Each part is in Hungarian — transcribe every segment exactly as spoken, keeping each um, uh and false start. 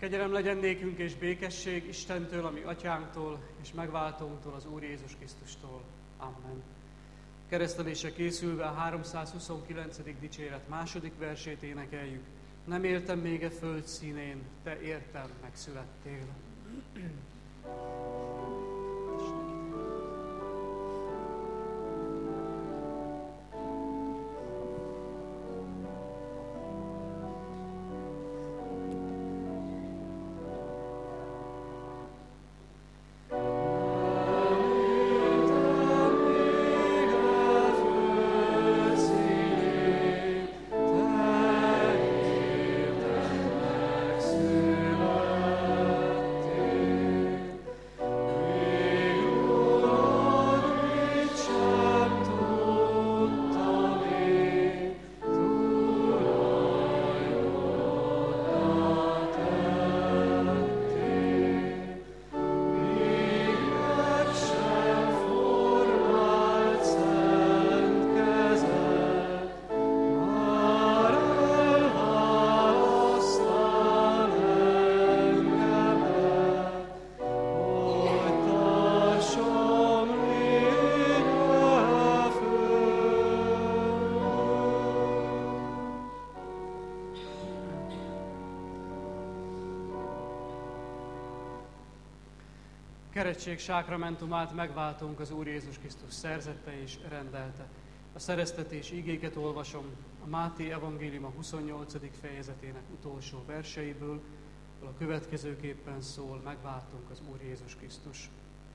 Kegyelem legyen nékünk és békesség Istentől, ami atyánktól, és megváltónktól, az Úr Jézus Krisztustól. Amen. Keresztelésre készülve a háromszázhuszonkilencedik dicséret második versét énekeljük. Nem éltem még e föld színén, te értem megszülettél. Keretség sákramentumát megváltónk az Úr Jézus Krisztus szerzette és rendelte. A szereztetés igéket olvasom a Máté evangéliuma huszonnyolcadik fejezetének utolsó verseiből, ahol a következőképpen szól, megváltónk az Úr Jézus Krisztus.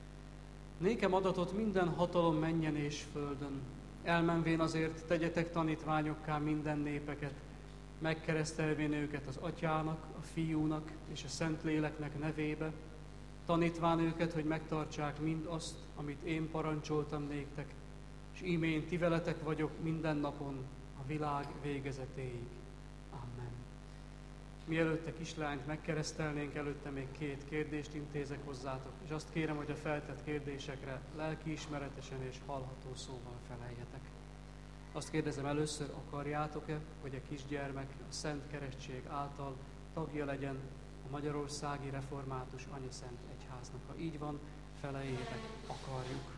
Nékem adatot minden hatalom mennyen és földön, elmenvén azért tegyetek tanítványokká minden népeket, megkeresztelvén őket az Atyának, a Fiúnak és a Szentléleknek nevébe, tanítván őket, hogy megtartsák mind azt, amit én parancsoltam néktek, és ímén ti veletek vagyok minden napon a világ végezetéig. Amen. Mielőtt a kislányt megkeresztelnénk, előtte még két kérdést intézek hozzátok, és azt kérem, hogy a feltett kérdésekre lelkiismeretesen és hallható szóval feleljetek. Azt kérdezem először, akarjátok-e, hogy a kisgyermek a Szent Keresztség által tagja legyen a Magyarországi Református Anyaszent Egyháznak? Ha így van, felejétek, akarjuk.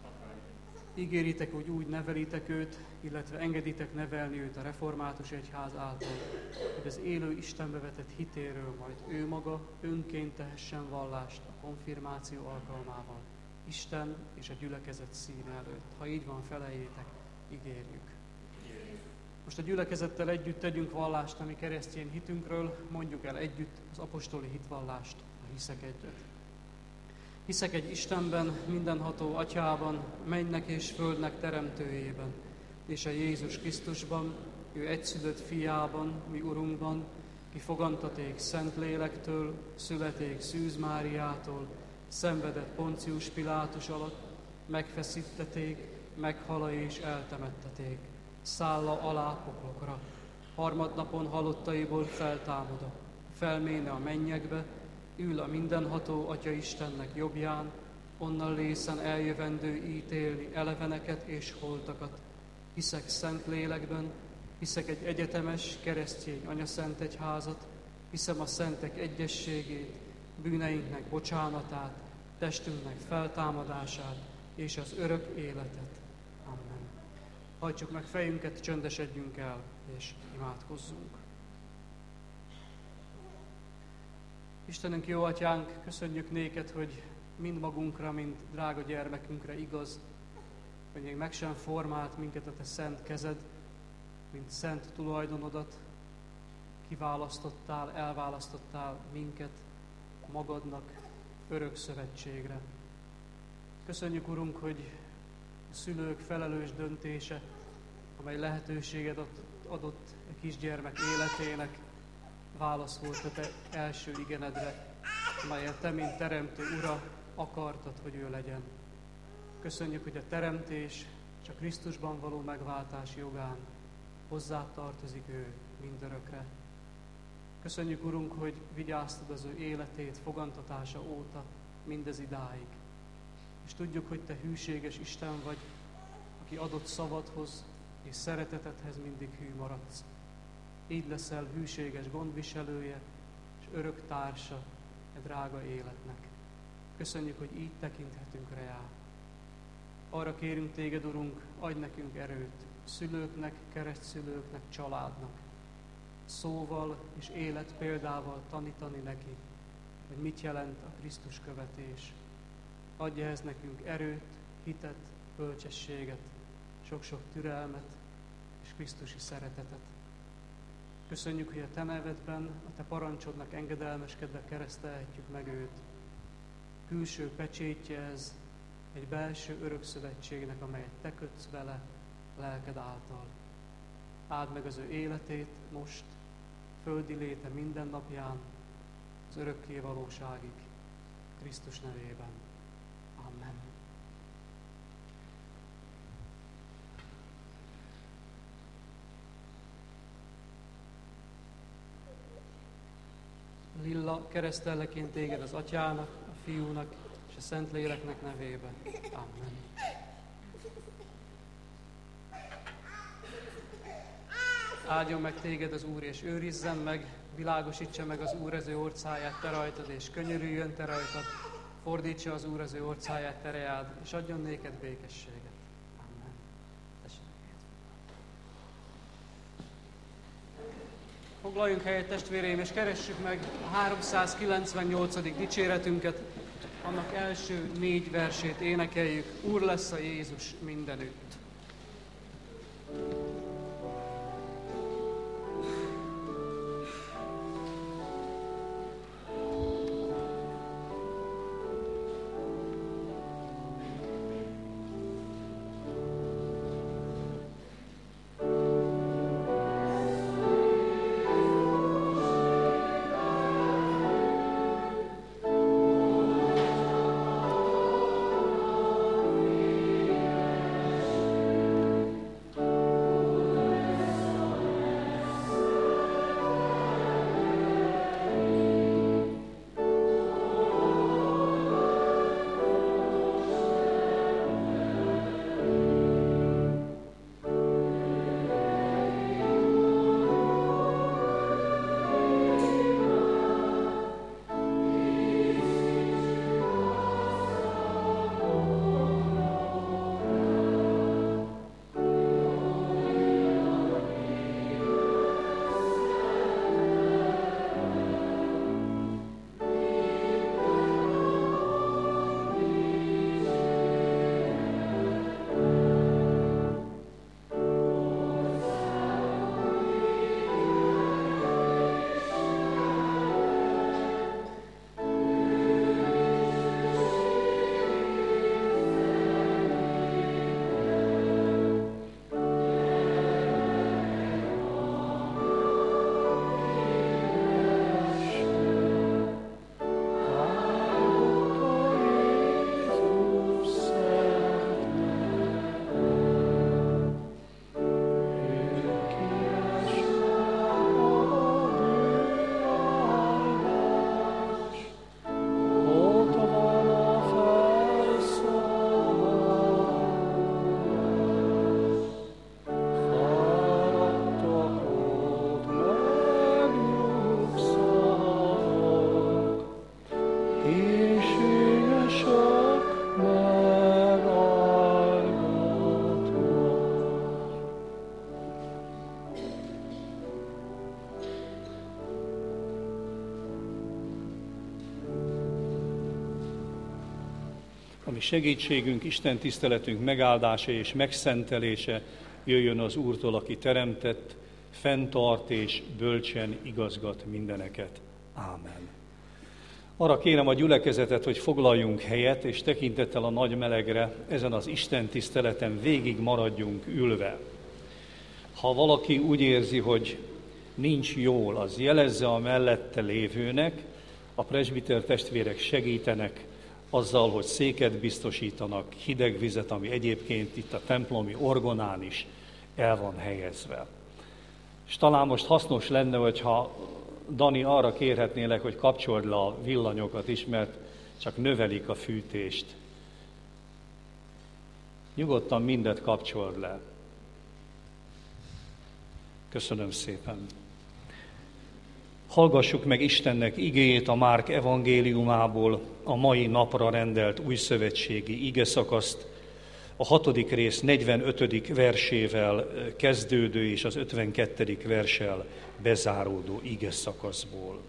Ígéritek, hogy úgy nevelitek őt, illetve engeditek nevelni őt a Református Egyház által, hogy az élő Istenbe vetett hitéről majd ő maga önként tehessen vallást a konfirmáció alkalmával, Isten és a gyülekezet színe előtt. Ha így van, felejétek, ígérjük. Most a gyülekezettel együtt tegyünk vallást a mi keresztény hitünkről, mondjuk el együtt az apostoli hitvallást, a hiszek egyet. Hiszek egy Istenben, mindenható Atyában, mennynek és földnek teremtőjében, és a Jézus Krisztusban, ő egyszülött fiában, mi Urunkban, ki fogantaték Szentlélektől, születék Szűz Máriától, szenvedett Poncius Pilátus alatt, megfeszítették, meghala és eltemetteték, szálla alá poklokra, harmadnapon halottaiból feltámada, felméne a mennyekbe, ül a mindenható Atya Istennek jobbján, onnan lészen eljövendő ítélni eleveneket és holtakat. Hiszek szent lélekben, hiszek egy egyetemes, keresztény anyaszent egyházat, hiszem a szentek egyességét, bűneinknek bocsánatát, testünknek feltámadását és az örök életet. Amen. Hajtsuk meg fejünket, csöndesedjünk el és imádkozzunk. Istenünk, jó Atyánk, köszönjük néked, hogy mind magunkra, mind drága gyermekünkre igaz, hogy még meg sem formált minket a te szent kezed, mint szent tulajdonodat, kiválasztottál, elválasztottál minket magadnak örök szövetségre. Köszönjük, Urunk, hogy a szülők felelős döntése, amely lehetőséget adott a kisgyermek életének, válasz volt a te első igenedre, amelyet te, mint teremtő Ura, akartad, hogy ő legyen. Köszönjük, hogy a teremtés és a Krisztusban való megváltás jogán hozzád tartozik ő mindörökre. Köszönjük, Urunk, hogy vigyáztad az ő életét fogantatása óta mindez idáig. És tudjuk, hogy te hűséges Isten vagy, aki adott szavadhoz és szeretetedhez mindig hű maradsz. Így leszel hűséges gondviselője, és örök társa e drága életnek. Köszönjük, hogy így tekinthetünk rá. Arra kérünk téged, Urunk, adj nekünk erőt, szülőknek, keresztszülőknek, családnak, szóval és élet példával tanítani neki, hogy mit jelent a Krisztus követés. Adj ehhez nekünk erőt, hitet, bölcsességet, sok-sok türelmet és krisztusi szeretetet. Köszönjük, hogy a te nevedben, a te parancsodnak engedelmeskedve keresztelhetjük meg őt. Külső pecsétje ez egy belső örökszövetségnek, amelyet te kötsz vele lelked által. Áld meg az ő életét most, földi léte minden napján, az örökké valóságig, Krisztus nevében. Amen. Lilla, keresztelleként téged az Atyának, a Fiúnak és a Szentléleknek nevében. Amen. Áldjon meg téged az Úr, és őrizzen meg, világosítsa meg az Úr az ő orcáját te rajtad, és könyörüljön te rajtad, fordítsa az Úr az ő orcáját te reád, és adjon néked békességet. Amen. Foglaljunk helyet, testvéreim, és keressük meg a háromszázkilencvennyolcadik dicséretünket, annak első négy versét énekeljük. Úr lesz a Jézus mindenütt. Ami segítségünk, Isten tiszteletünk megáldása és megszentelése jöjjön az Úrtól, aki teremtett, fenntart és bölcsen igazgat mindeneket. Ámen. Arra kérem a gyülekezetet, hogy foglaljunk helyet, és tekintettel a nagy melegre ezen az Isten tiszteleten végig maradjunk ülve. Ha valaki úgy érzi, hogy nincs jól, az jelezze a mellette lévőnek, a presbiter testvérek segítenek azzal, hogy széket biztosítanak, hideg vizet, ami egyébként itt a templomi orgonán is el van helyezve. És talán most hasznos lenne, hogyha Dani, arra kérhetnélek, hogy kapcsold le a villanyokat is, mert csak növelik a fűtést. Nyugodtan mindet kapcsold le. Köszönöm szépen. Hallgassuk meg Istennek igéjét a Márk evangéliumából, a mai napra rendelt újszövetségi igeszakaszt, a hatodik rész negyvenötödik versével kezdődő és az ötvenkettedik verssel bezáródó igeszakaszból.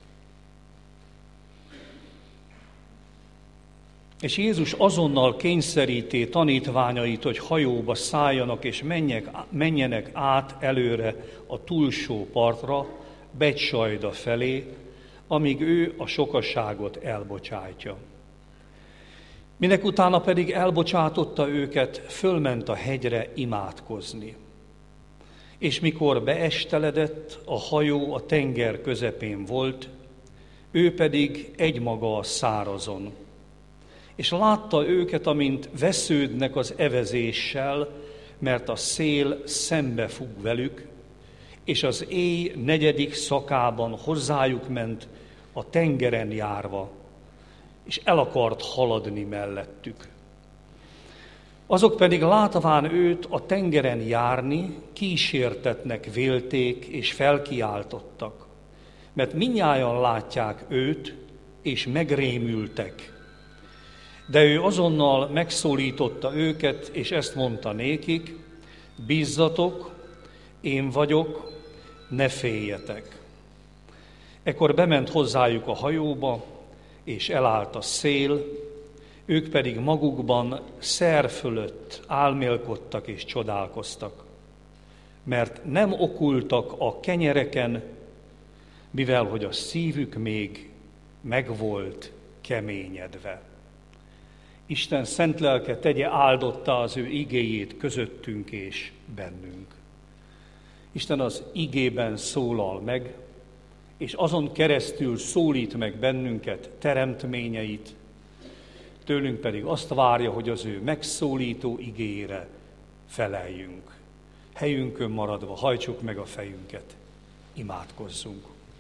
És Jézus azonnal kényszeríti tanítványait, hogy hajóba szálljanak és menjek, menjenek át előre a túlsó partra, Betsaida felé, amíg ő a sokaságot elbocsátja. Minek utána pedig elbocsátotta őket, fölment a hegyre imádkozni. És mikor beesteledett, a hajó a tenger közepén volt, ő pedig egymaga a szárazon. És látta őket, amint vesződnek az evezéssel, mert a szél szembe fúg velük, és az éj negyedik szakában hozzájuk ment a tengeren járva, és el akart haladni mellettük. Azok pedig látván őt a tengeren járni, kísértetnek vélték és felkiáltottak, mert mindnyájan látják őt, és megrémültek. De ő azonnal megszólította őket, és ezt mondta nékik: bízzatok, én vagyok, ne féljetek. Ekkor bement hozzájuk a hajóba, és elállt a szél, ők pedig magukban szer fölött álmélkodtak és csodálkoztak, mert nem okultak a kenyereken, mivel hogy a szívük még meg volt keményedve. Isten szent lelke tegye áldottá az ő igéjét közöttünk és bennünk. Isten az igében szólal meg, és azon keresztül szólít meg bennünket teremtményeit, tőlünk pedig azt várja, hogy az ő megszólító igéjére feleljünk. Helyünkön maradva hajtsuk meg a fejünket, imádkozzunk.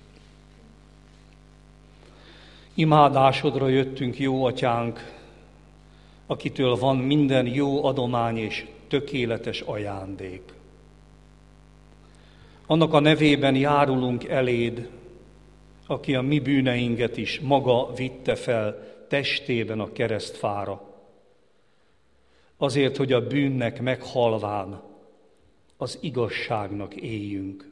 Imádásodra jöttünk, jó atyánk, akitől van minden jó adomány és tökéletes ajándék. Annak a nevében járulunk eléd, aki a mi bűneinket is maga vitte fel testében a keresztfára, azért, hogy a bűnnek meghalván az igazságnak éljünk.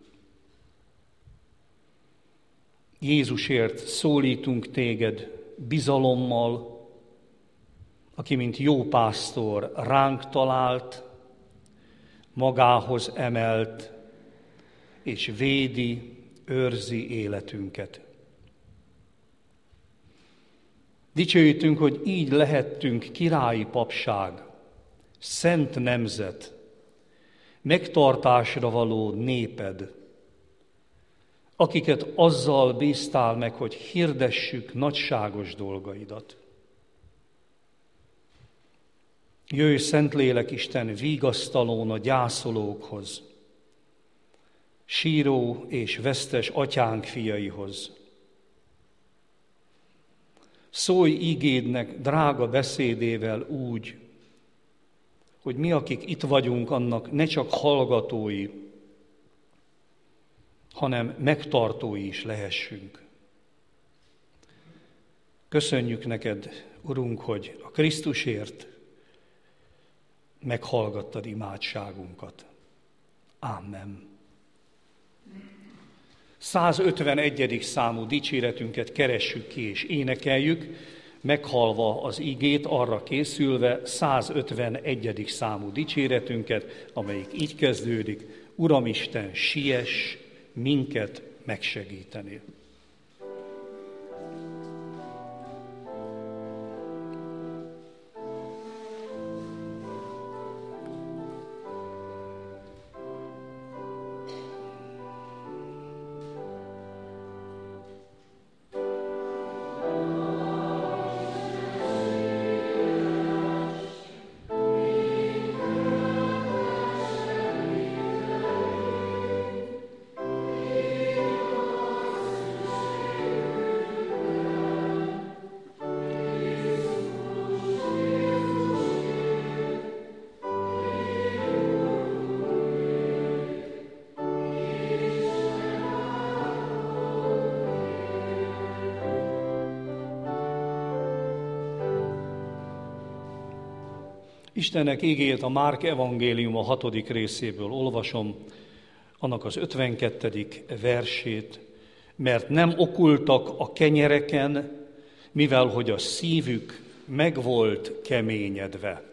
Jézusért szólítunk téged bizalommal, aki mint jó pásztor ránk talált, magához emelt, és védi, őrzi életünket. Dicsőítünk, hogy így lehettünk királyi papság, szent nemzet, megtartásra való néped, akiket azzal bíztál meg, hogy hirdessük nagyságos dolgaidat. Jöjj, Szentlélek Isten, vigasztalón a gyászolókhoz, síró és vesztes atyánk fiaihoz. Szólj ígédnek drága beszédével úgy, hogy mi, akik itt vagyunk, annak ne csak hallgatói, hanem megtartói is lehessünk. Köszönjük neked, Urunk, hogy a Krisztusért meghallgattad imádságunkat. Ámen. százötvenegyedik számú dicséretünket keressük ki és énekeljük, meghallva az igét, arra készülve százötvenegyedik számú dicséretünket, amelyik így kezdődik: Uramisten, siess minket megsegíteni. Istennek igéjét a Márk evangélium a hatodik részéből olvasom, annak az ötvenkettedik versét, mert nem okultak a kenyereken, mivel hogy a szívük meg volt keményedve.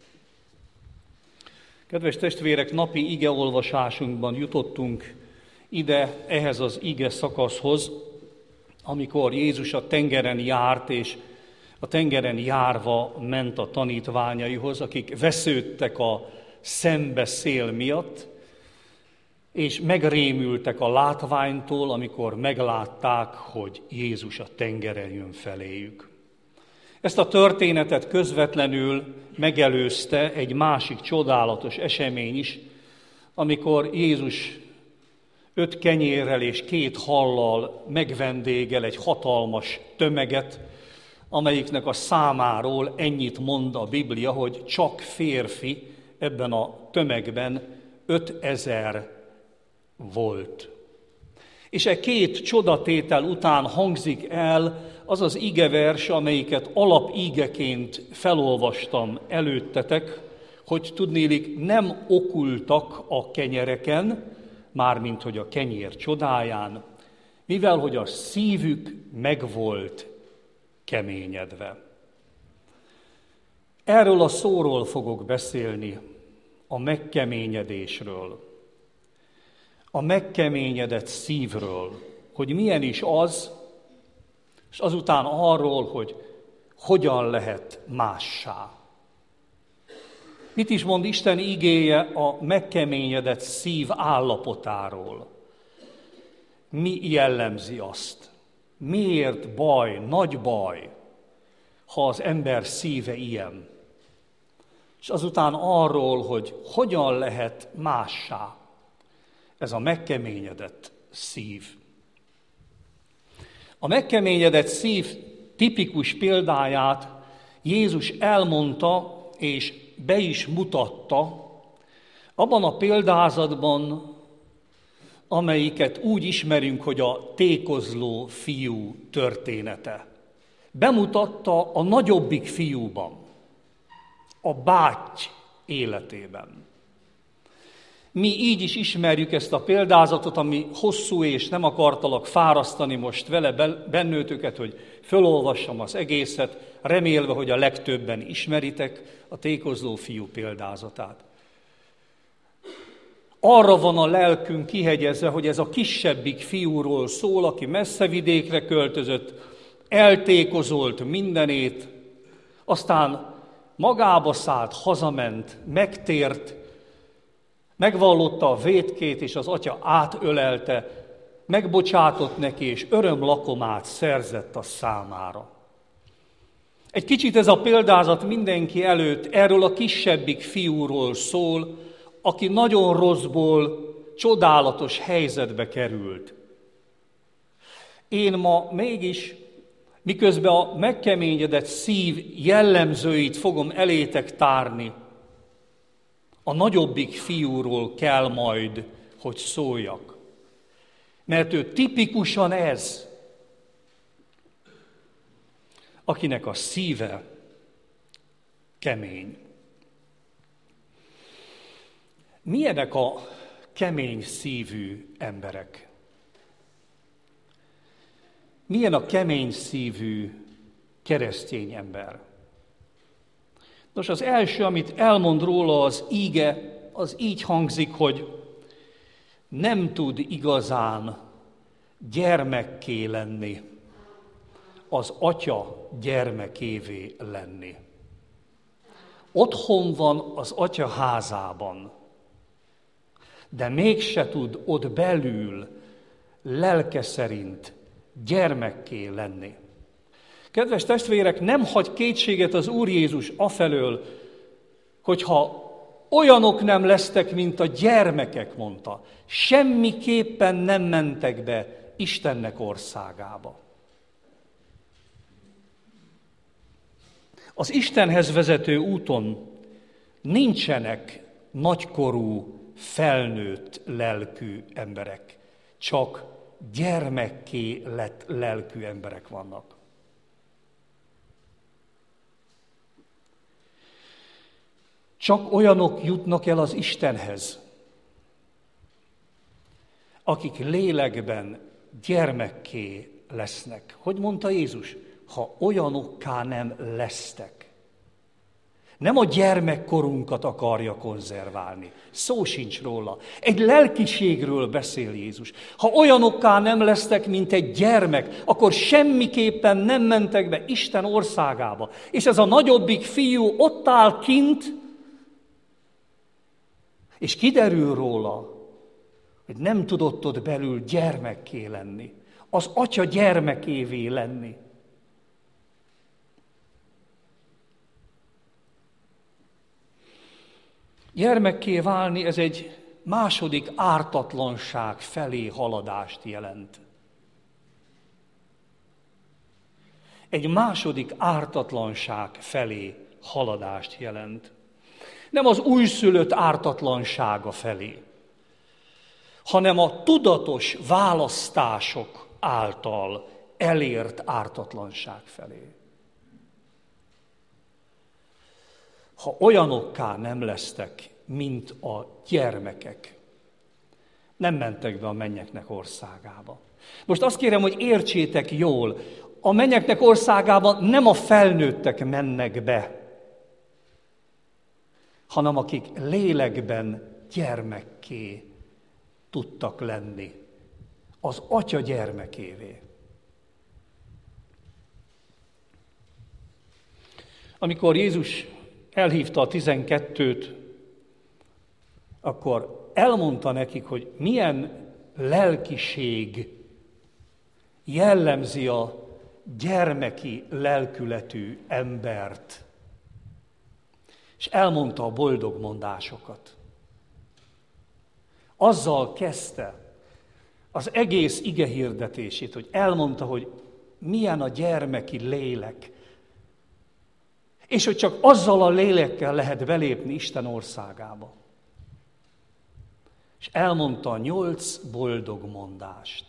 Kedves testvérek, napi igeolvasásunkban jutottunk ide, ehhez az ige szakaszhoz, amikor Jézus a tengeren járt, és a tengeren járva ment a tanítványaihoz, akik vesződtek a szembeszél miatt, és megrémültek a látványtól, amikor meglátták, hogy Jézus a tengeren jön feléjük. Ezt a történetet közvetlenül megelőzte egy másik csodálatos esemény is, amikor Jézus öt kenyérrel és két hallal megvendégel egy hatalmas tömeget, amelyiknek a számáról ennyit mond a Biblia, hogy csak férfi ebben a tömegben ötezer volt. És e két csodatétel után hangzik el az az igevers, amelyiket alapígeként felolvastam előttetek, hogy tudnélik nem okultak a kenyereken, mármint hogy a kenyér csodáján, mivel hogy a szívük meg volt keményedve. Erről a szóról fogok beszélni, a megkeményedésről, a megkeményedett szívről, hogy milyen is az, és azután arról, hogy hogyan lehet mássá. Mit is mond Isten igéje a megkeményedett szív állapotáról? Mi jellemzi azt? Miért baj, nagy baj, ha az ember szíve ilyen? És azután arról, hogy hogyan lehet mássá ez a megkeményedett szív. A megkeményedett szív tipikus példáját Jézus elmondta és be is mutatta abban a példázatban, amelyiket úgy ismerünk, hogy a tékozló fiú története. Bemutatta a nagyobbik fiúban, a báty életében. Mi így is ismerjük ezt a példázatot, ami hosszú, és nem akartalak fárasztani most vele bennőtöket, hogy fölolvassam az egészet, remélve, hogy a legtöbben ismeritek a tékozló fiú példázatát. Arra van a lelkünk kihegyezve, hogy ez a kisebbik fiúról szól, aki messze vidékre költözött, eltékozolt mindenét, aztán magába szállt, hazament, megtért, megvallotta a vétkét, és az atya átölelte, megbocsátott neki, és örömlakomát szerzett a számára. Egy kicsit ez a példázat mindenki előtt erről a kisebbik fiúról szól, aki nagyon rosszból csodálatos helyzetbe került. Én ma mégis, miközben a megkeményedett szív jellemzőit fogom elétek tárni, a nagyobbik fiúról kell majd, hogy szóljak. Mert ő tipikusan ez, akinek a szíve kemény. Milyenek a kemény szívű emberek? Milyen a kemény szívű keresztény ember? Nos, az első, amit elmond róla az íge, az így hangzik, hogy nem tud igazán gyermekké lenni, az atya gyermekévé lenni. Otthon van az atya házában, de mégse tud ott belül lelke szerint gyermekké lenni. Kedves testvérek, nem hagy kétséget az Úr Jézus afelől, hogyha olyanok nem lesztek, mint a gyermekek, mondta, semmiképpen nem mentek be Istennek országába. Az Istenhez vezető úton nincsenek nagykorú, felnőtt lelkű emberek, csak gyermekké lett lelkű emberek vannak. Csak olyanok jutnak el az Istenhez, akik lélekben gyermekké lesznek. Hogy mondta Jézus? Ha olyanokká nem lesztek. Nem a gyermekkorunkat akarja konzerválni. Szó sincs róla. Egy lelkiségről beszél Jézus. Ha olyanokká nem lesztek, mint egy gyermek, akkor semmiképpen nem mentek be Isten országába. És ez a nagyobbik fiú ott áll kint, és kiderül róla, hogy nem tudott ott belül gyermekké lenni. Az atya gyermekévé lenni. Gyermekké válni, ez egy második ártatlanság felé haladást jelent. Egy második ártatlanság felé haladást jelent. Nem az újszülött ártatlansága felé, hanem a tudatos választások által elért ártatlanság felé. Ha olyanokká nem lesztek, mint a gyermekek, nem mentek be a mennyeknek országába. Most azt kérem, hogy értsétek jól, a mennyeknek országában nem a felnőttek mennek be, hanem akik lélekben gyermekké tudtak lenni, az atya gyermekévé. Amikor Jézus elhívta a tizenkettőt, akkor elmondta nekik, hogy milyen lelkiség jellemzi a gyermeki lelkületű embert. És elmondta a boldog mondásokat. Azzal kezdte az egész ige hirdetését, hogy elmondta, hogy milyen a gyermeki lélek, és hogy csak azzal a lélekkel lehet belépni Isten országába. És elmondta a nyolc boldog mondást.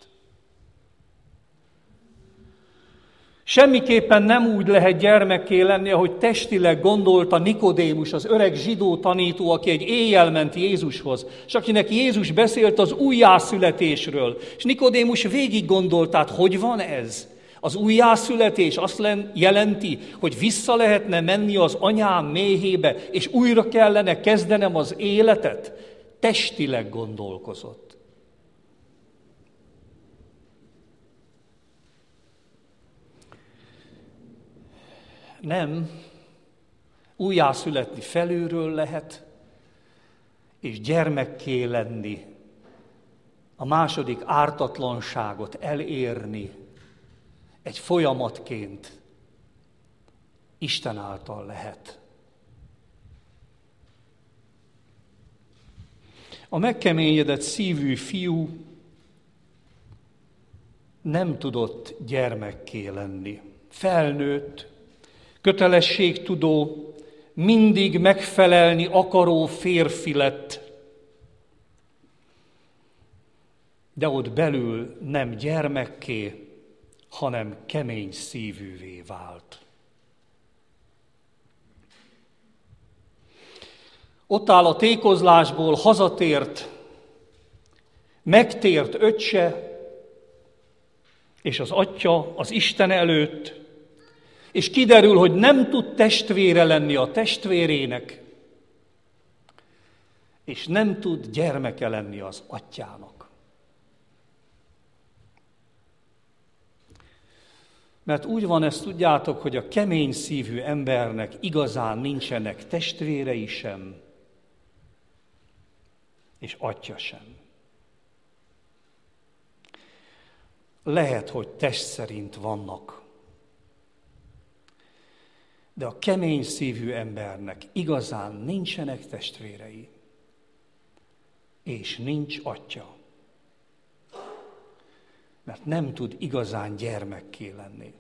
Semmiképpen nem úgy lehet gyermekké lenni, ahogy testileg gondolta Nikodémus, az öreg zsidó tanító, aki egy éjjel ment Jézushoz, és akinek Jézus beszélt az újjászületésről. És Nikodémus végig gondolt, hát hogy van ez? Az újjászületés azt jelenti, hogy vissza lehetne menni az anyám méhébe, és újra kellene kezdenem az életet? Testileg gondolkozott. Nem, újjászületni felülről lehet, és gyermekké lenni, a második ártatlanságot elérni egy folyamatként Isten által lehet. A megkeményedett szívű fiú nem tudott gyermekké lenni. Felnőtt, kötelességtudó, mindig megfelelni akaró férfi lett, de ott belül nem gyermekké, hanem kemény szívűvé vált. Ott áll a tékozlásból hazatért, megtért öccse, és az atya az Isten előtt, és kiderül, hogy nem tud testvére lenni a testvérének, és nem tud gyermeke lenni az atyának. Mert úgy van, ezt tudjátok, hogy a kemény szívű embernek igazán nincsenek testvérei sem, és atya sem. Lehet, hogy test szerint vannak, de a kemény szívű embernek igazán nincsenek testvérei, és nincs atya. Mert nem tud igazán gyermekké lenni.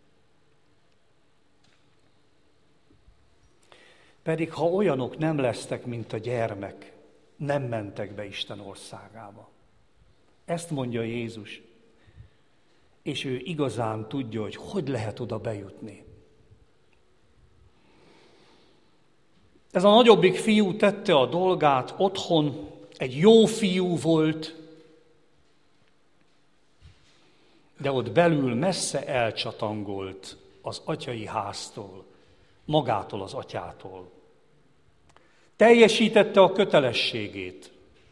Pedig ha olyanok nem lesztek, mint a gyermek, nem mentek be Isten országába. Ezt mondja Jézus, és ő igazán tudja, hogy hogy lehet oda bejutni. Ez a nagyobbik fiú tette a dolgát otthon, egy jó fiú volt, de ott belül messze elcsatangolt az atyai háztól, magától az atyától. Teljesítette a kötelességét,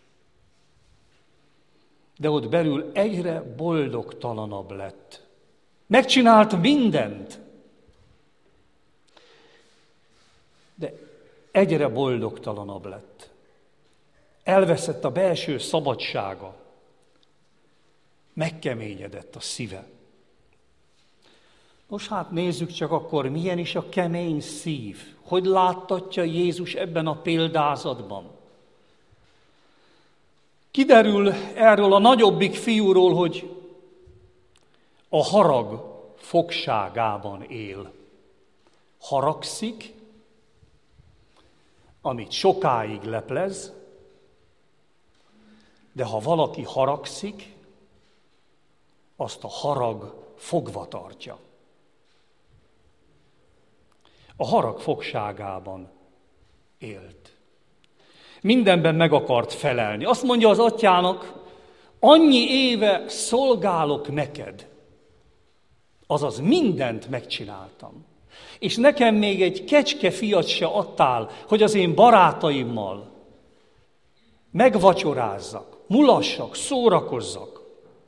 de ott belül egyre boldogtalanabb lett. Megcsinált mindent, de egyre boldogtalanabb lett. Elveszett a belső szabadsága, megkeményedett a szíve. Most hát nézzük csak akkor, milyen is a kemény szív. Hogy láttatja Jézus ebben a példázatban? Kiderül erről a nagyobbik fiúról, hogy a harag fogságában él. Haragszik, amit sokáig leplez, de ha valaki haragszik, azt a harag fogva tartja. A harag fogságában élt. Mindenben meg akart felelni. Azt mondja az atyának, annyi éve szolgálok neked, azaz mindent megcsináltam. És nekem még egy kecskefiat se adtál, hogy az én barátaimmal megvacsorázzak, mulassak, szórakozzak.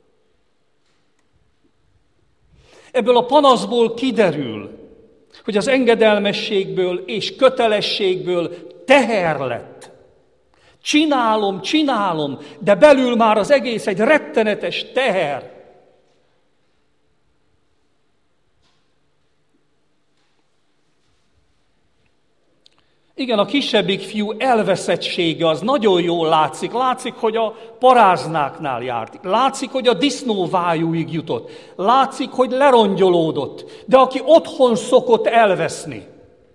Ebből a panaszból kiderül, hogy az engedelmességből és kötelességből teher lett. Csinálom, csinálom, de belül már az egész egy rettenetes teher. Igen, a kisebbik fiú elveszettsége az nagyon jól látszik. Látszik, hogy a paráznáknál járt. Látszik, hogy a disznóvájúig jutott. Látszik, hogy lerongyolódott. De aki otthon szokott elveszni,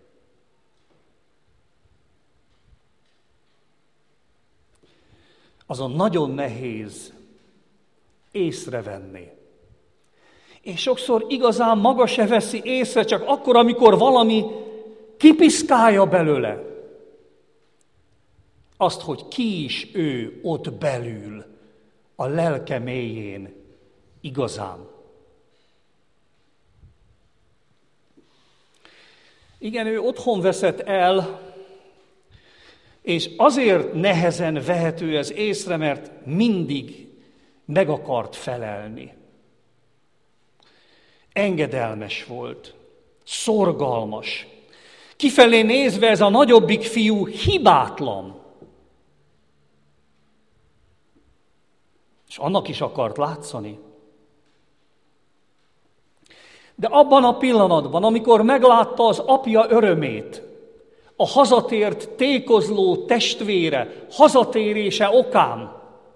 azon nagyon nehéz észrevenni. És sokszor igazán maga se veszi észre, csak akkor, amikor valami kipiszkálja belőle azt, hogy ki is ő ott belül, a lelke mélyén igazán. Igen, ő otthon veszett el, és azért nehezen vehető ez észre, mert mindig meg akart felelni. Engedelmes volt, szorgalmas. Kifelé nézve ez a nagyobbik fiú hibátlan. És annak is akart látszani. De abban a pillanatban, amikor meglátta az apja örömét, a hazatért tékozló testvére hazatérése okán,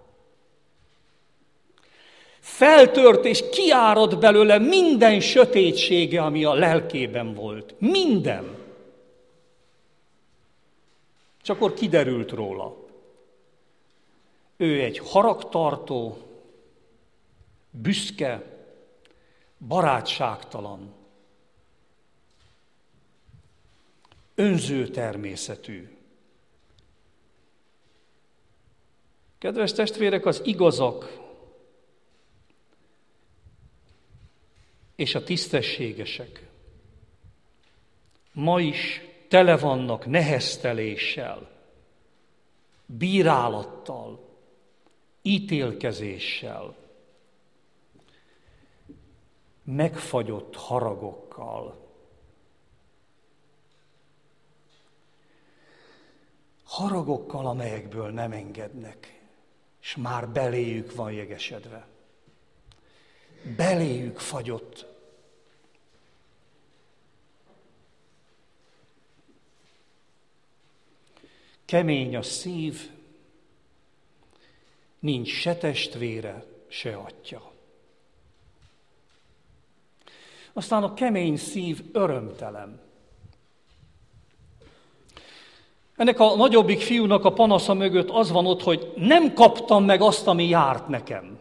feltört és kiárad belőle minden sötétsége, ami a lelkében volt. Minden. És akkor kiderült róla. Ő egy haragtartó, büszke, barátságtalan, önző természetű. Kedves testvérek, az igazak és a tisztességesek ma is tele vannak nehezteléssel, bírálattal, ítélkezéssel, megfagyott haragokkal. Haragokkal, amelyekből nem engednek, és már beléjük van jegesedve. Beléjük fagyott. Kemény a szív, nincs se testvére, se atya. Aztán a kemény szív örömtelen. Ennek a nagyobbik fiúnak a panasza mögött az van ott, hogy nem kaptam meg azt, ami járt nekem.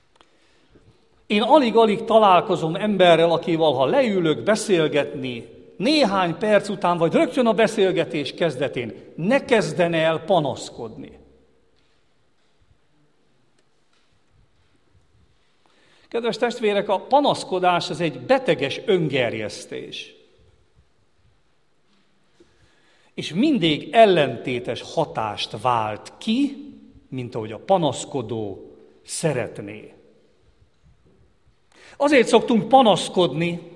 Én alig-alig találkozom emberrel, akivel ha leülök beszélgetni, néhány perc után, vagy rögtön a beszélgetés kezdetén ne kezdene el panaszkodni. Kedves testvérek, a panaszkodás az egy beteges öngerjesztés. És mindig ellentétes hatást vált ki, mint ahogy a panaszkodó szeretné. Azért szoktunk panaszkodni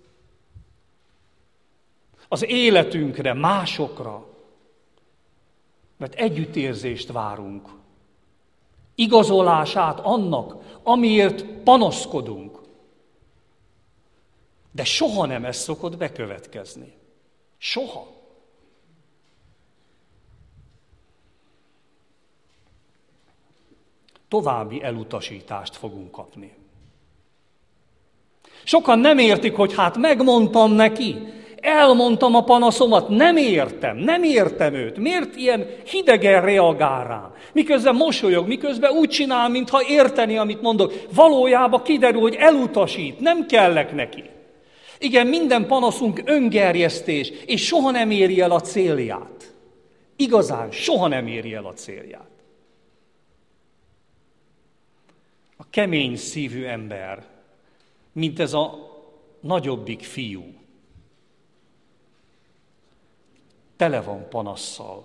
az életünkre, másokra, mert együttérzést várunk. Igazolását annak, amiért panaszkodunk. De soha nem ez szokott bekövetkezni. Soha. További elutasítást fogunk kapni. Sokan nem értik, hogy hát megmondtam neki, elmondtam a panaszomat, nem értem, nem értem őt. Miért ilyen hidegen reagál rám? Miközben mosolyog, miközben úgy csinál, mintha érteni, amit mondok. Valójában kiderül, hogy elutasít, nem kellek neki. Igen, minden panaszunk öngerjesztés, és soha nem éri el a célját. Igazán soha nem éri el a célját. A kemény szívű ember, mint ez a nagyobbik fiú, tele van panasszal.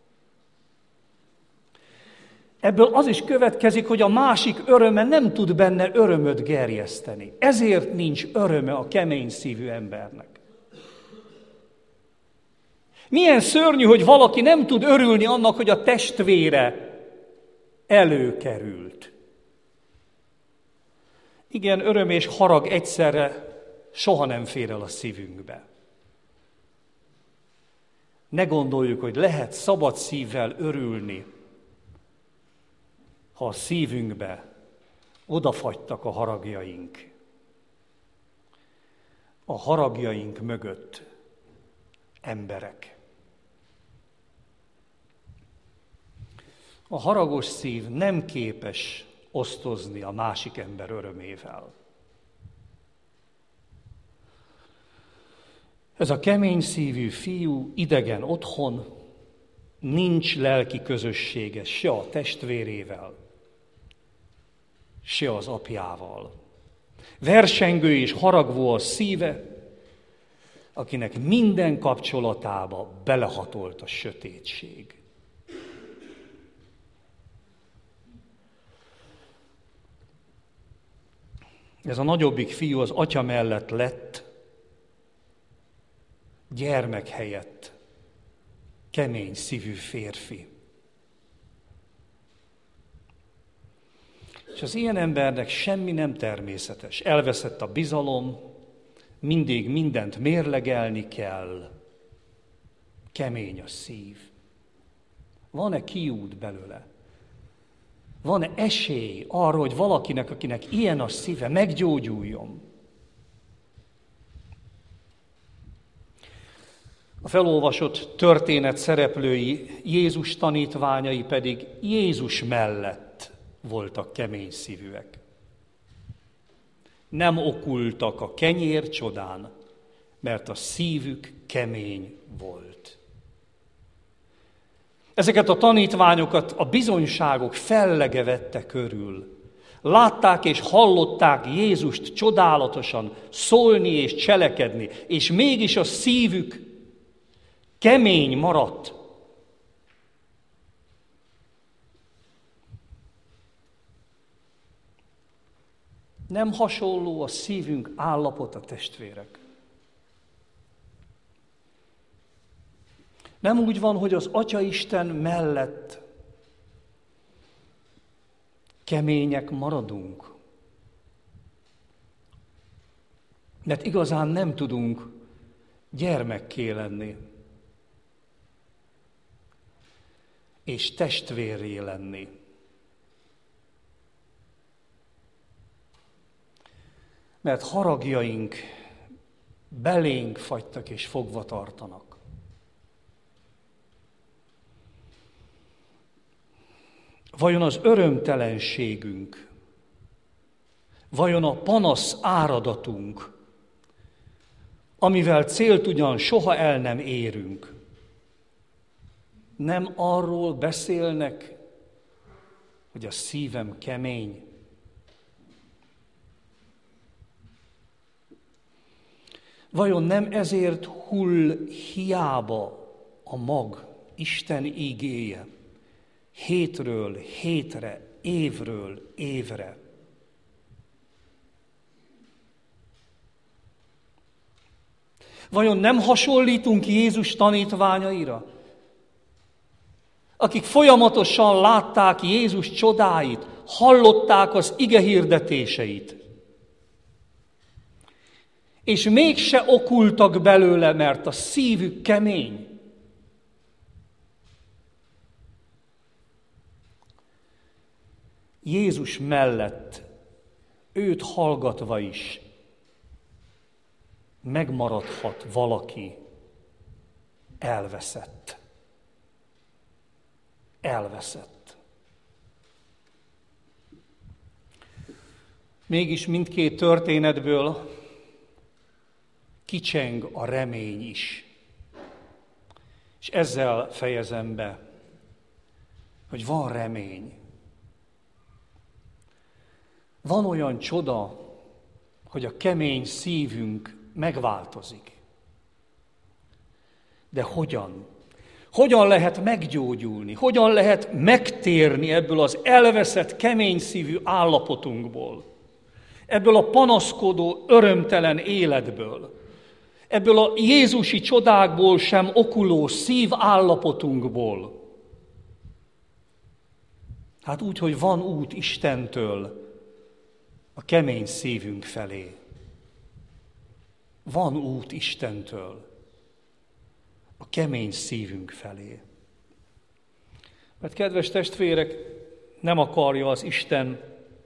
Ebből az is következik, hogy a másik öröme nem tud benne örömöt gerjeszteni. Ezért nincs öröme a kemény szívű embernek. Milyen szörnyű, hogy valaki nem tud örülni annak, hogy a testvére előkerült. Igen, öröm és harag egyszerre soha nem fér el a szívünkbe. Ne gondoljuk, hogy lehet szabad szívvel örülni, ha a szívünkbe odafagytak a haragjaink. A haragjaink mögött emberek. A haragos szív nem képes osztozni a másik ember örömével. Ez a kemény szívű fiú idegen otthon, nincs lelki közössége se a testvérével, se az apjával. Versengő és haragvó a szíve, akinek minden kapcsolatába belehatolt a sötétség. Ez a nagyobbik fiú az atya mellett lett, gyermek helyett kemény szívű férfi. És az ilyen embernek semmi nem természetes. Elveszett a bizalom, mindig mindent mérlegelni kell. Kemény a szív. Van-e kiút belőle? Van-e esély arra, hogy valakinek, akinek ilyen a szíve, meggyógyuljon? A felolvasott történet szereplői, Jézus tanítványai pedig Jézus mellett voltak kemény szívűek. Nem okultak a kenyér csodán, mert a szívük kemény volt. Ezeket a tanítványokat a bizonyságok fellege vette körül. Látták és hallották Jézust csodálatosan szólni és cselekedni, és mégis a szívük kemény maradt. Nem hasonló a szívünk állapota, testvérek. Nem úgy van, hogy az Atyaisten mellett kemények maradunk. Mert igazán nem tudunk gyermekké lenni. És testvérré lenni. Mert haragjaink belénk fagytak és fogva tartanak. Vajon az örömtelenségünk, vajon a panasz áradatunk amivel célt ugyan soha el nem érünk. Nem arról beszélnek, hogy a szívem kemény. Vajon nem ezért hull hiába a mag, Isten ígéje, hétről hétre, évről évre? Vajon nem hasonlítunk Jézus tanítványaira, akik folyamatosan látták Jézus csodáit, hallották az ige hirdetéseit, és mégse okultak belőle, mert a szívük kemény? Jézus mellett, őt hallgatva is megmaradhat valaki elveszett. Elveszett. Mégis mindkét történetből kicseng a remény is. És ezzel fejezem be, hogy van remény. Van olyan csoda, hogy a kemény szívünk megváltozik. De hogyan? Hogyan lehet meggyógyulni? Hogyan lehet megtérni ebből az elveszett, kemény szívű állapotunkból? Ebből a panaszkodó, örömtelen életből? Ebből a jézusi csodákból sem okuló szív állapotunkból? Hát úgy, hogy van út Istentől a kemény szívünk felé. Van út Istentől a kemény szívünk felé. Mert kedves testvérek, nem akarja az Isten,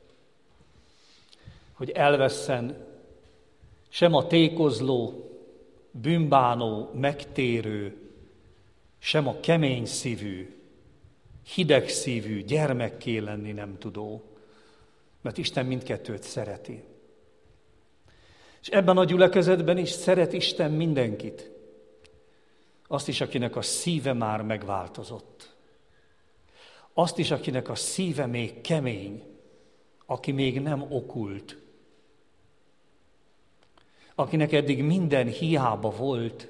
hogy elvesszen sem a tékozló, bűnbánó, megtérő, sem a kemény szívű, hideg szívű, gyermekké lenni nem tudó, mert Isten mindkettőt szereti. És ebben a gyülekezetben is szeret Isten mindenkit. Azt is, akinek a szíve már megváltozott. Azt is, akinek a szíve még kemény, aki még nem okult. Akinek eddig minden hiába volt.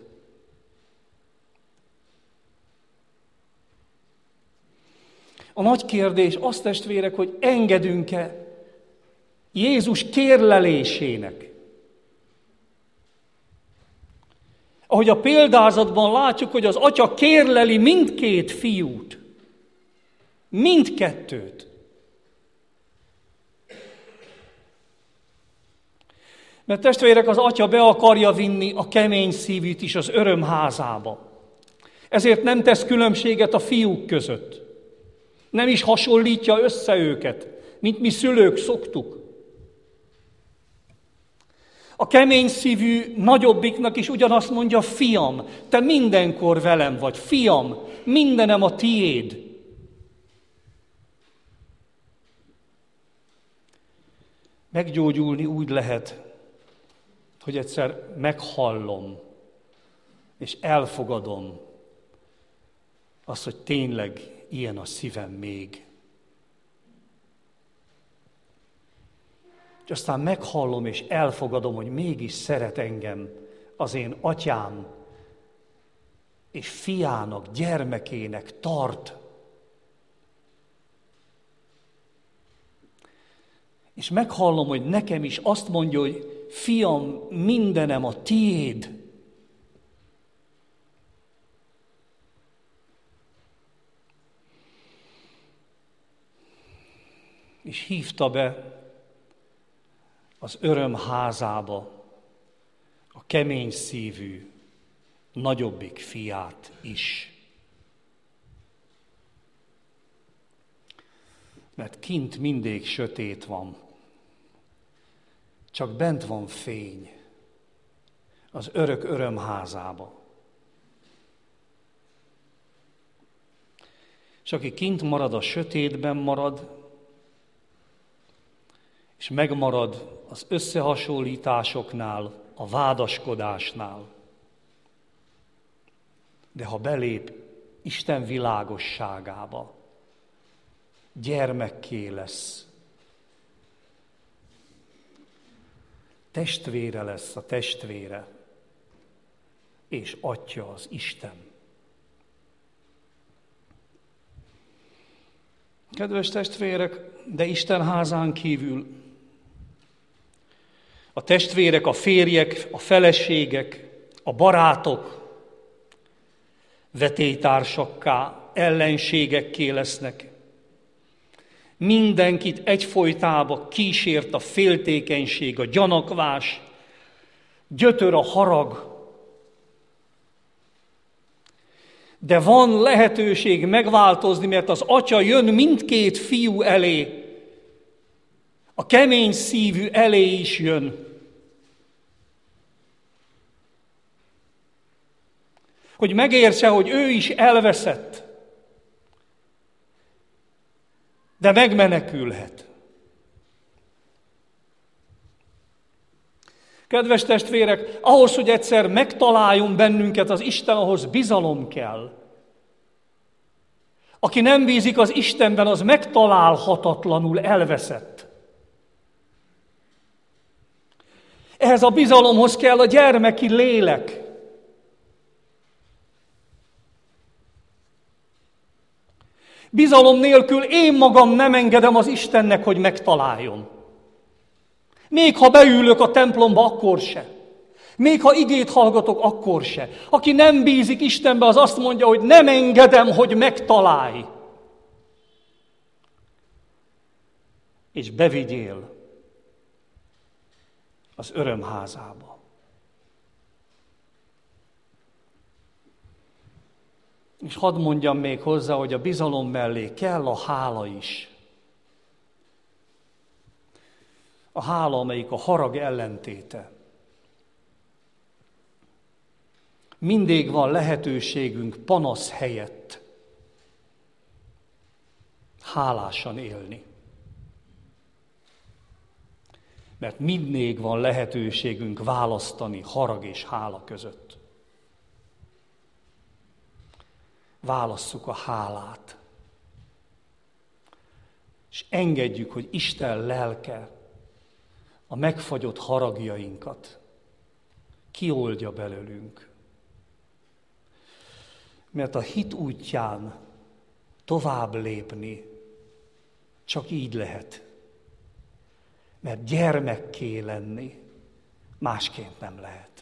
A nagy kérdés az, testvérek, hogy engedünk-e Jézus kérlelésének. Ahogy a példázatban látjuk, hogy az atya kérleli mindkét fiút. Mindkettőt. Mert testvérek, az atya be akarja vinni a kemény szívűt is az örömházába. Ezért nem tesz különbséget a fiúk között. Nem is hasonlítja össze őket, mint mi szülők szoktuk. A kemény szívű nagyobbiknak is ugyanazt mondja, fiam, te mindenkor velem vagy, fiam, mindenem a tiéd. Meggyógyulni úgy lehet, hogy egyszer meghallom, és elfogadom azt, hogy tényleg ilyen a szívem még. És aztán meghallom és elfogadom, hogy mégis szeret engem az én atyám, és fiának, gyermekének tart. És meghallom, hogy nekem is azt mondja, hogy fiam, mindenem a tiéd. És hívta be az öröm házába a kemény szívű, nagyobbik fiát is. Mert kint mindig sötét van, csak bent van fény az örök örömházába. És aki kint marad, a sötétben marad, és megmarad az összehasonlításoknál, a vádaskodásnál. De ha belép Isten világosságába, gyermekké lesz. Testvére lesz a testvére, és atya az Isten. Kedves testvérek, de Isten házán kívül a testvérek, a férjek, a feleségek, a barátok vetélytársakká, ellenségekké lesznek. Mindenkit egyfolytába kísért a féltékenység, a gyanakvás, gyötör a harag. De van lehetőség megváltozni, mert az atya jön mindkét fiú elé. A kemény szívű elé is jön. Hogy megértse, hogy ő is elveszett, de megmenekülhet. Kedves testvérek, ahhoz, hogy egyszer megtaláljon bennünket az Isten, ahhoz bizalom kell. Aki nem bízik az Istenben, az megtalálhatatlanul elveszett. Ehhez a bizalomhoz kell a gyermeki lélek. Bizalom nélkül én magam nem engedem az Istennek, hogy megtaláljon. Még ha beülök a templomba, akkor se. Még ha igét hallgatok, akkor se. Aki nem bízik Istenbe, az azt mondja, hogy nem engedem, hogy megtalálj. És bevigyél az örömházába. És hadd mondjam még hozzá, hogy a bizalom mellé kell a hála is. A hála, amelyik a harag ellentéte. Mindig van lehetőségünk panasz helyett hálásan élni. Mert mindig van lehetőségünk választani harag és hála között. Válasszuk a hálát. És engedjük, hogy Isten lelke a megfagyott haragjainkat kioldja belőlünk. Mert a hit útján tovább lépni csak így lehet. Mert gyermekké lenni másként nem lehet.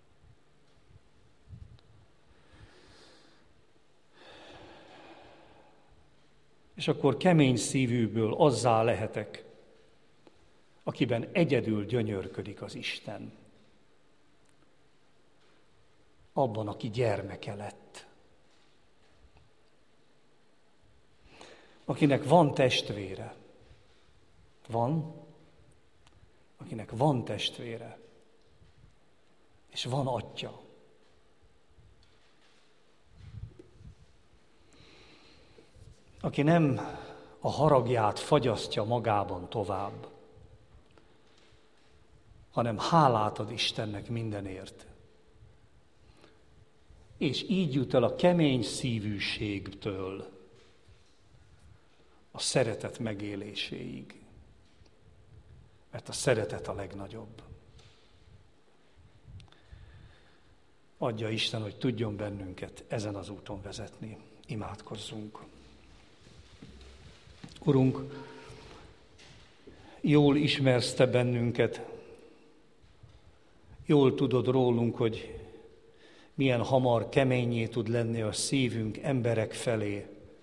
És akkor kemény szívűből azzá lehetek, akiben egyedül gyönyörködik az Isten. Abban, aki gyermeke lett. Akinek van testvére. Van, akinek van testvére. És van atya. Aki nem a haragját fagyasztja magában tovább, hanem hálát ad Istennek mindenért. És így jut el a kemény szívűségtől a szeretet megéléséig. Mert a szeretet a legnagyobb. Adja Isten, hogy tudjon bennünket ezen az úton vezetni. Imádkozzunk. Urunk, jól ismersz te bennünket, jól tudod rólunk, hogy milyen hamar keményé tud lenni a szívünk emberek felé,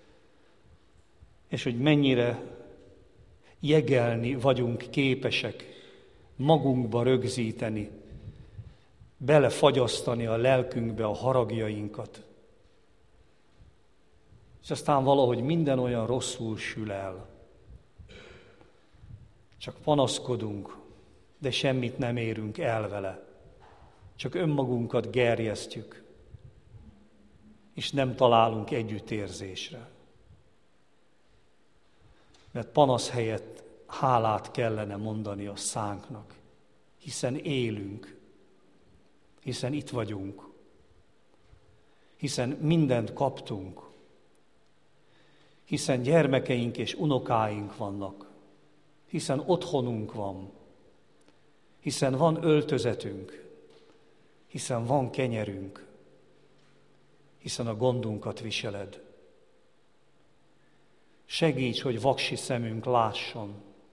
és hogy mennyire jegelni vagyunk képesek, magunkba rögzíteni, belefagyasztani a lelkünkbe a haragjainkat. És aztán valahogy minden olyan rosszul sül el. Csak panaszkodunk, de semmit nem érünk el vele. Csak önmagunkat gerjesztjük, és nem találunk együttérzésre. Mert panasz helyett hálát kellene mondani a szánknak, hiszen élünk, hiszen itt vagyunk, hiszen mindent kaptunk, hiszen gyermekeink és unokáink vannak, hiszen otthonunk van, hiszen van öltözetünk, hiszen van kenyerünk, hiszen a gondunkat viseled. Segíts, hogy vaksi szemünk lásson.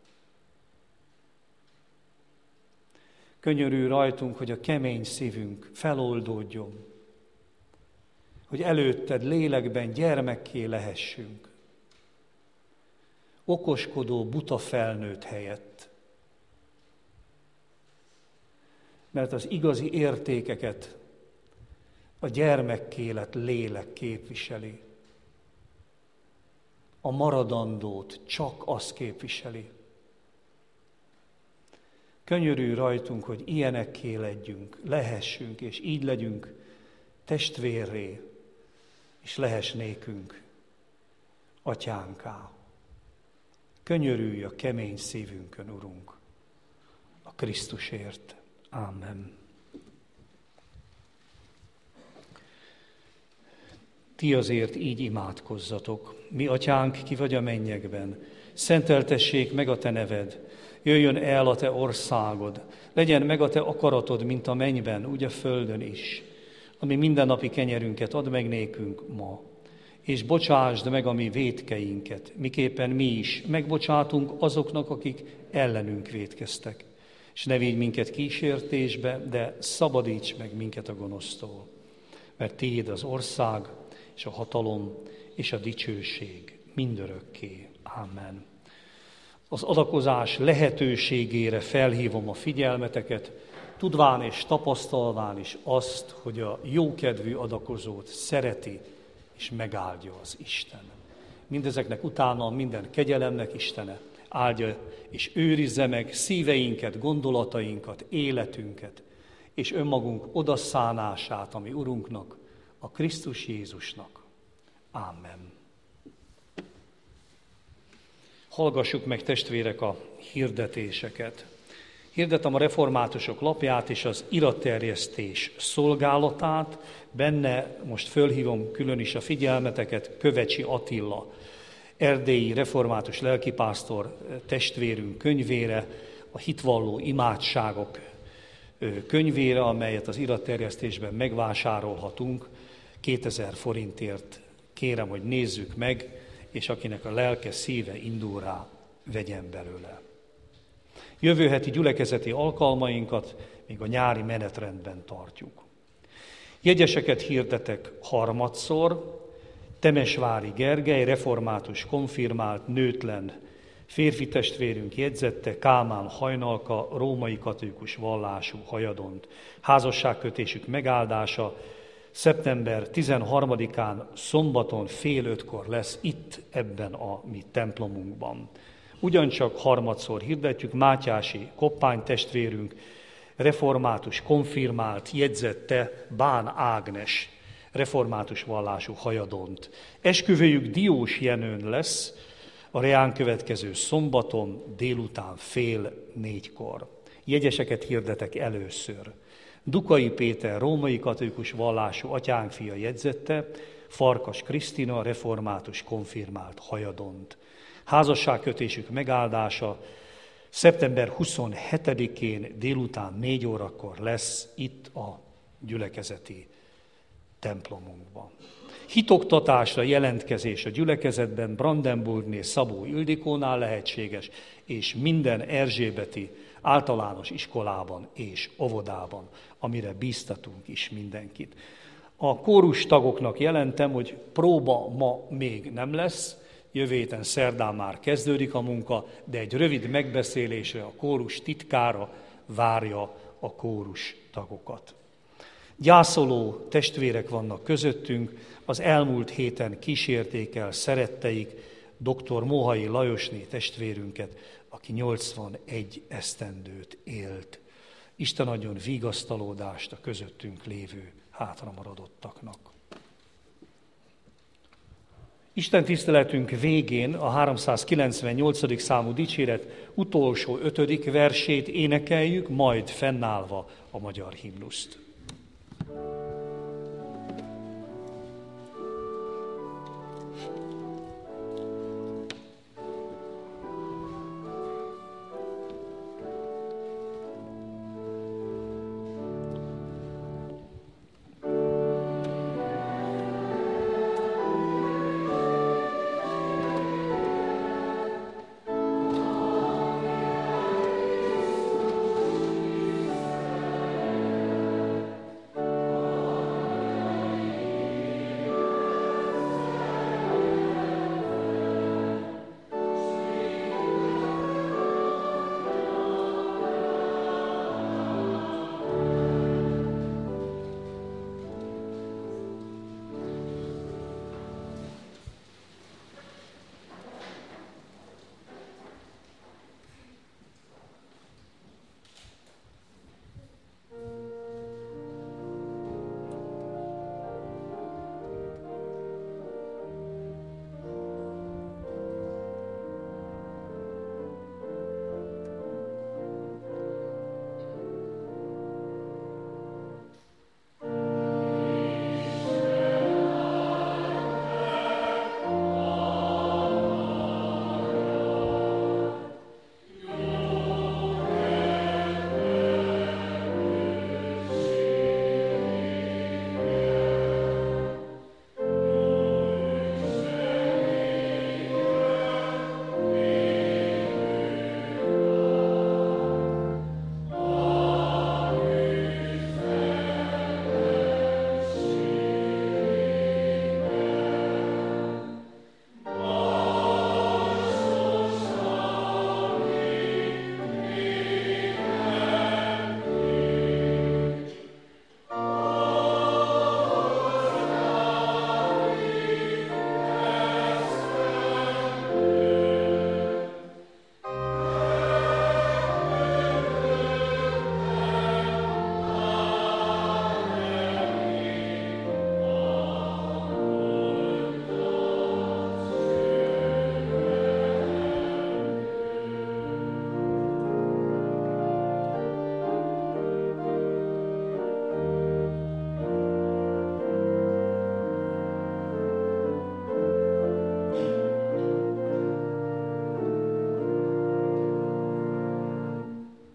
Könyörülj rajtunk, hogy a kemény szívünk feloldódjon, hogy előtted lélekben gyermekké lehessünk, okoskodó, buta felnőtt helyett. Mert az igazi értékeket a gyermekké lett lélek képviseli. A maradandót csak az képviseli. Könyörülj rajtunk, hogy ilyenekké legyünk, lehessünk, és így legyünk testvérré, és lehess nékünk atyánká. Könyörülj a kemény szívünkön, Urunk, a Krisztusért. Ámen. Ti azért így imádkozzatok. Mi, atyánk, ki vagy a mennyekben, szenteltessék meg a te neved, jöjjön el a te országod, legyen meg a te akaratod, mint a mennyben, úgy a földön is. Ami mindennapi kenyerünket add meg nékünk ma, és bocsásd meg a mi vétkeinket, miképpen mi is megbocsátunk azoknak, akik ellenünk vétkeztek. És ne vigy minket kísértésbe, de szabadíts meg minket a gonosztól. Mert tiéd az ország, és a hatalom, és a dicsőség mindörökké. Ámen. Az adakozás lehetőségére felhívom a figyelmeteket, tudván és tapasztalván is azt, hogy a jókedvű adakozót szereti és megáldja az Isten. Mindezeknek utána minden kegyelemnek Istene áldja és őrizze meg szíveinket, gondolatainkat, életünket, és önmagunk odaszánását a mi Urunknak, a Krisztus Jézusnak. Ámen. Hallgassuk meg, testvérek, a hirdetéseket. Hirdetem a reformátusok lapját és az iratterjesztés szolgálatát. Benne most fölhívom külön is a figyelmeteket Kövecsi Attila, erdélyi református lelkipásztor testvérünk könyvére, a hitvalló imádságok könyvére, amelyet az iratterjesztésben megvásárolhatunk. kétezer forintért kérem, hogy nézzük meg, és akinek a lelke, szíve indul rá, vegyen belőle. Jövő heti gyülekezeti alkalmainkat még a nyári menetrendben tartjuk. Jegyeseket hirdetek harmadszor. Temesvári Gergely, református konfirmált, nőtlen férfi testvérünk jegyzette, Kálmán Hajnalka, római katolikus vallású hajadont. Házasságkötésük megáldása szeptember tizenharmadikán szombaton fél ötkor lesz itt ebben a mi templomunkban. Ugyancsak harmadszor hirdetjük, Mátyási Koppány testvérünk, református konfirmált, jegyzette, Bán Ágnes, református vallású hajadont. Esküvőjük Diós Jenőn lesz a reán következő szombaton délután fél négykor. Jegyeseket hirdetek először. Dukai Péter, római katolikus vallású atyánkfia jegyzette, Farkas Krisztina, református konfirmált hajadont. Házasságkötésük megáldása szeptember huszonhetedikén délután négy órakor lesz itt a gyülekezeti templomunkban. Hitoktatásra jelentkezés a gyülekezetben Brandenburgnél Szabó Ildikónál lehetséges, és minden erzsébeti általános iskolában és óvodában, amire bíztatunk is mindenkit. A kórus tagoknak jelentem, hogy próba ma még nem lesz, jövő héten szerdán már kezdődik a munka, de egy rövid megbeszélésre a kórus titkára várja a kórus tagokat. Gyászoló testvérek vannak közöttünk, az elmúlt héten kísérték el szeretteik dr. Mohai Lajosné testvérünket, aki nyolcvanegy esztendőt élt. Isten adjon vigasztalódást a közöttünk lévő hátramaradottaknak. Isten tiszteletünk végén a háromszázkilencvennyolcadik számú dicséret utolsó ötödik versét énekeljük, majd fennállva a magyar himnuszt.